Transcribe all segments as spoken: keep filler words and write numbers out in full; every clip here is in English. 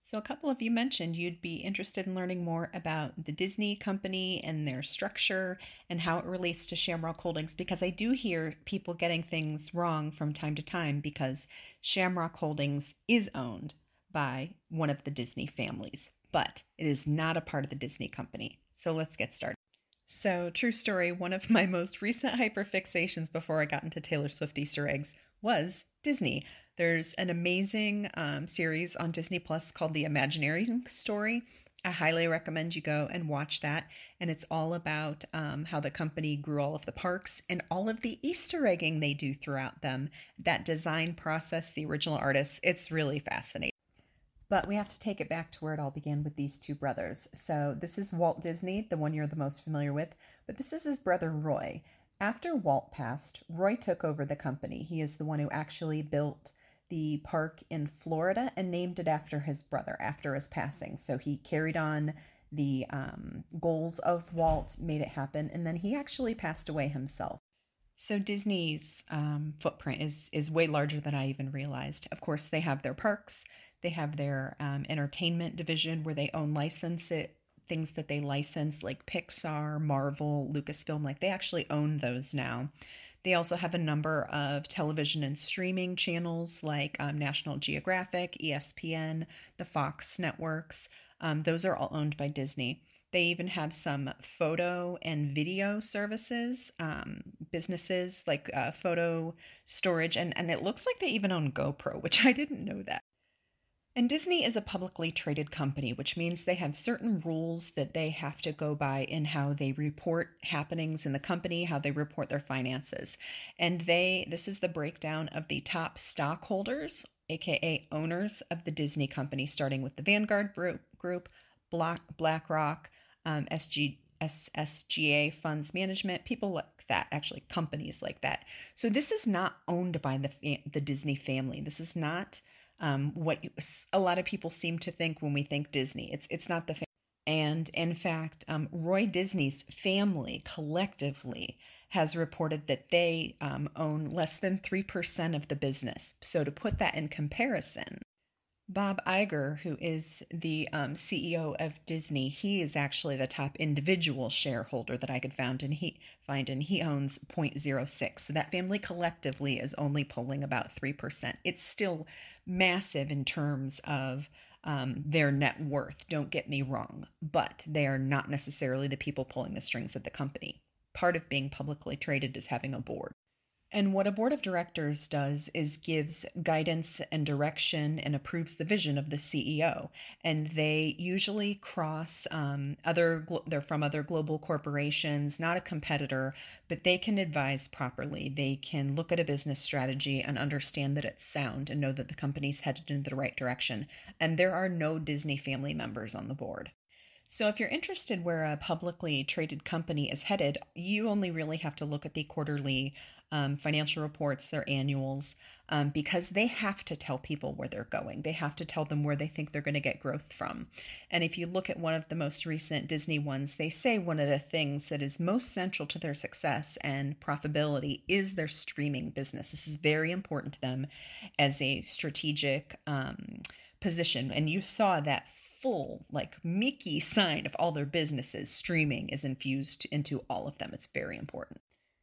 So, a couple of you mentioned you'd be interested in learning more about the Disney company and their structure and how it relates to Shamrock Holdings because I do hear people getting things wrong from time to time because Shamrock Holdings is owned by one of the Disney families, but it is not a part of the Disney company. So, let's get started. So, true story, one of my most recent hyperfixations before I got into Taylor Swift Easter eggs was Disney. There's an amazing um, series on Disney Plus called The Imagineering Story. I highly recommend you go and watch that. And it's all about um, how the company grew all of the parks and all of the Easter egging they do throughout them. That design process, the original artists, it's really fascinating. But we have to take it back to where it all began with these two brothers. So this is Walt Disney, the one you're the most familiar with, but this is his brother Roy. After Walt passed, Roy took over the company. He is the one who actually built the park in Florida and named it after his brother after his passing. So he carried on the um, goals of Walt, made it happen, and then he actually passed away himself. So Disney's um, footprint is is way larger than I even realized. Of course, they have their parks, they have their um, entertainment division where they own license it, things that they license like Pixar, Marvel, Lucasfilm, like they actually own those now. They also have a number of television and streaming channels like um, National Geographic, E S P N, the Fox networks. Um, those are all owned by Disney. They even have some photo and video services, um, businesses like uh, photo storage, and, and it looks like they even own GoPro, which I didn't know that. And Disney is a publicly traded company, which means they have certain rules that they have to go by in how they report happenings in the company, how they report their finances. And they, this is the breakdown of the top stockholders, aka owners of the Disney company, starting with the Vanguard Group, Black, BlackRock, um, S G, S, SGA Funds Management, people like that, actually companies like that. So this is not owned by the the Disney family. This is not Um, what you, a lot of people seem to think when we think Disney. It's it's not the family. And in fact, um, Roy Disney's family collectively has reported that they um, own less than three percent of the business. So to put that in comparison, Bob Iger, who is the um, C E O of Disney, he is actually the top individual shareholder that I could found and he find, and he owns zero point zero six. So that family collectively is only pulling about three percent. It's still massive in terms of um, their net worth. Don't get me wrong, but they are not necessarily the people pulling the strings of the company. Part of being publicly traded is having a board. And what a board of directors does is gives guidance and direction and approves the vision of the C E O. And they usually cross um, other, they're from other global corporations, not a competitor, but they can advise properly. They can look at a business strategy and understand that it's sound and know that the company's headed in the right direction. And there are no Disney family members on the board. So if you're interested where a publicly traded company is headed, you only really have to look at the quarterly um, financial reports, their annuals, um, because they have to tell people where they're going. They have to tell them where they think they're going to get growth from. And if you look at one of the most recent Disney ones, they say one of the things that is most central to their success and profitability is their streaming business. This is very important to them as a strategic um, position. And you saw that full, like Mickey sign of all their businesses, streaming is infused into all of them. It's very important.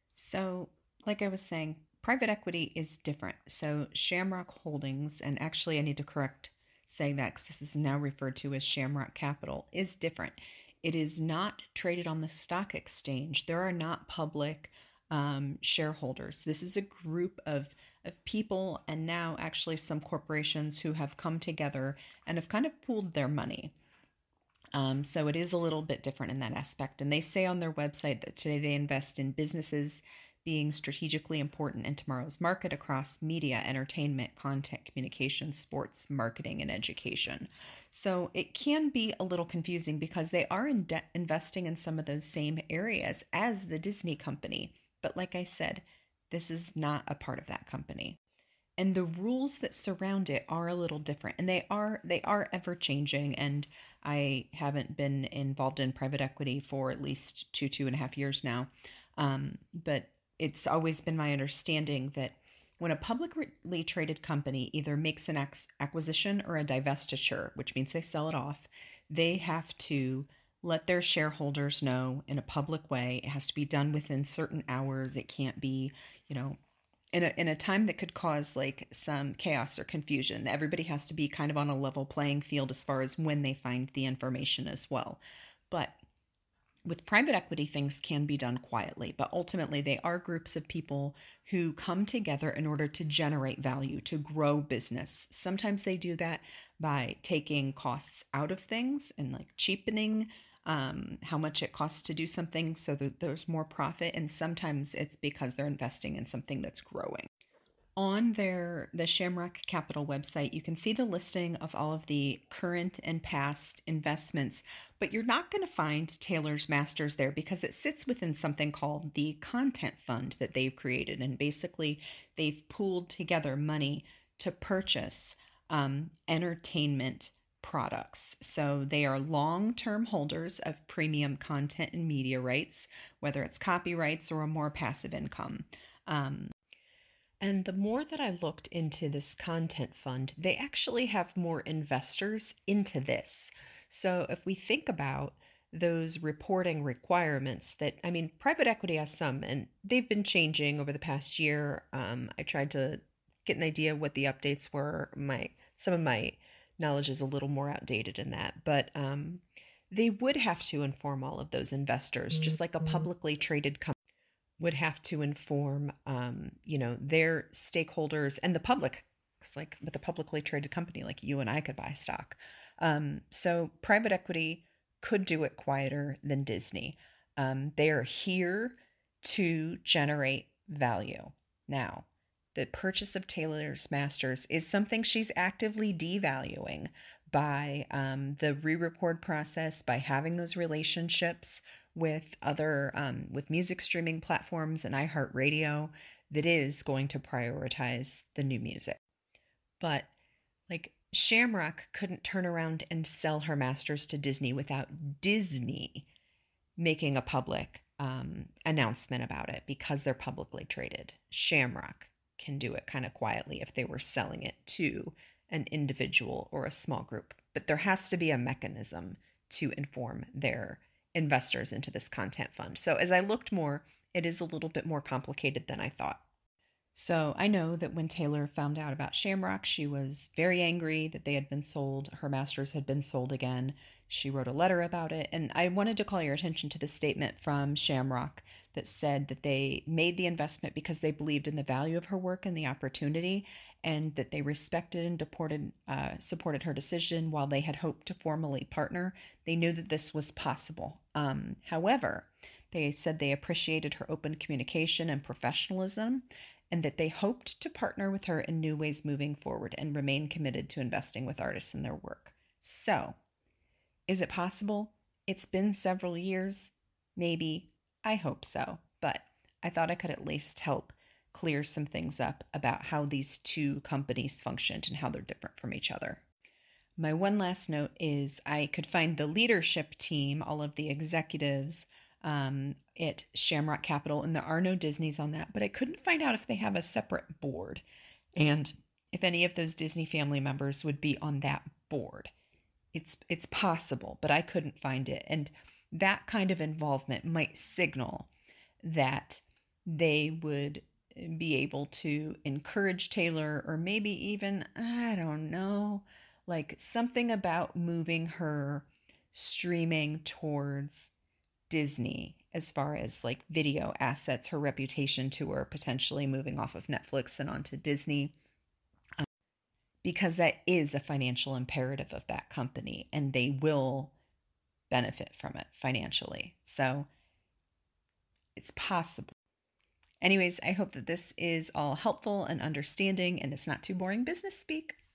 So, like I was saying, private equity is different. So, Shamrock Holdings, and actually I need to correct saying that because this is now referred to as Shamrock Capital, is different. It is not traded on the stock exchange. There are not public um, shareholders. This is a group of of people and now actually some corporations who have come together and have kind of pooled their money. Um, so it is a little bit different in that aspect. And they say on their website that today they invest in businesses being strategically important in tomorrow's market across media, entertainment, content, communication, sports, marketing, and education. So it can be a little confusing because they are in de- investing in some of those same areas as the Disney company. But like I said, this is not a part of that company. And the rules that surround it are a little different, and they are they are ever changing. And I haven't been involved in private equity for at least two two and a half years now, um, but it's always been my understanding that When a publicly traded company either makes an acquisition or a divestiture, which means they sell it off, they have to let their shareholders know in a public way. It has to be done within certain hours. It can't be, you know, in a, in a time that could cause like some chaos or confusion. Everybody has to be kind of on a level playing field as far as when they find the information as well. But with private equity, things can be done quietly, but ultimately they are groups of people who come together in order to generate value, to grow business. Sometimes they do that by taking costs out of things and like cheapening um, how much it costs to do something so that there's more profit. And sometimes it's because they're investing in something that's growing. On their the Shamrock Capital website, you can see the listing of all of the current and past investments, but you're not going to find Taylor's Masters there because it sits within something called the Content Fund that they've created. And basically, they've pooled together money to purchase um, entertainment products. So they are long-term holders of premium content and media rights, whether it's copyrights or a more passive income. Um, And the more that I looked into this content fund, they actually have more investors into this. So if we think about those reporting requirements that, I mean, private equity has some, and they've been changing over the past year. Um, I tried to get an idea of what the updates were. My some of my knowledge is a little more outdated in that, but um, they would have to inform all of those investors, just like a publicly traded company would have to inform, um, you know, their stakeholders and the public. It's like with a publicly traded company, like you and I could buy stock. Um, so private equity could do it quieter than Disney. Um, they are here to generate value. Now, the purchase of Taylor's Masters is something she's actively devaluing by um, the re-record process, by having those relationships with other um, with music streaming platforms and iHeartRadio that is going to prioritize the new music. But like Shamrock couldn't turn around and sell her masters to Disney without Disney making a public um, announcement about it because they're publicly traded. Shamrock can do it kind of quietly if they were selling it to an individual or a small group. But there has to be a mechanism to inform their investors into this content fund. So as I looked more, it is a little bit more complicated than I thought. So I know that when Taylor found out about Shamrock, she was very angry that they had been sold. Her masters had been sold again. She wrote a letter about it. And I wanted to call your attention to the statement from Shamrock that said that they made the investment because they believed in the value of her work and the opportunity, and that they respected and deported, uh, supported her decision while they had hoped to formally partner. They knew that this was possible. Um, however, they said they appreciated her open communication and professionalism, and that they hoped to partner with her in new ways moving forward and remain committed to investing with artists in their work. So, is it possible? It's been several years. Maybe. I hope so. But I thought I could at least help clear some things up about how these two companies functioned and how they're different from each other. My one last note is I could find the leadership team, all of the executives um, at Shamrock Capital, and there are no Disneys on that, but I couldn't find out if they have a separate board and if any of those Disney family members would be on that board. It's it's possible, but I couldn't find it. And that kind of involvement might signal that they would be able to encourage Taylor, or maybe even, I don't know, like something about moving her streaming towards Disney as far as like video assets, her reputation to her potentially moving off of Netflix and onto Disney. Because that is a financial imperative of that company, and they will benefit from it financially. So it's possible. Anyways, I hope that this is all helpful and understanding, and it's not too boring business speak.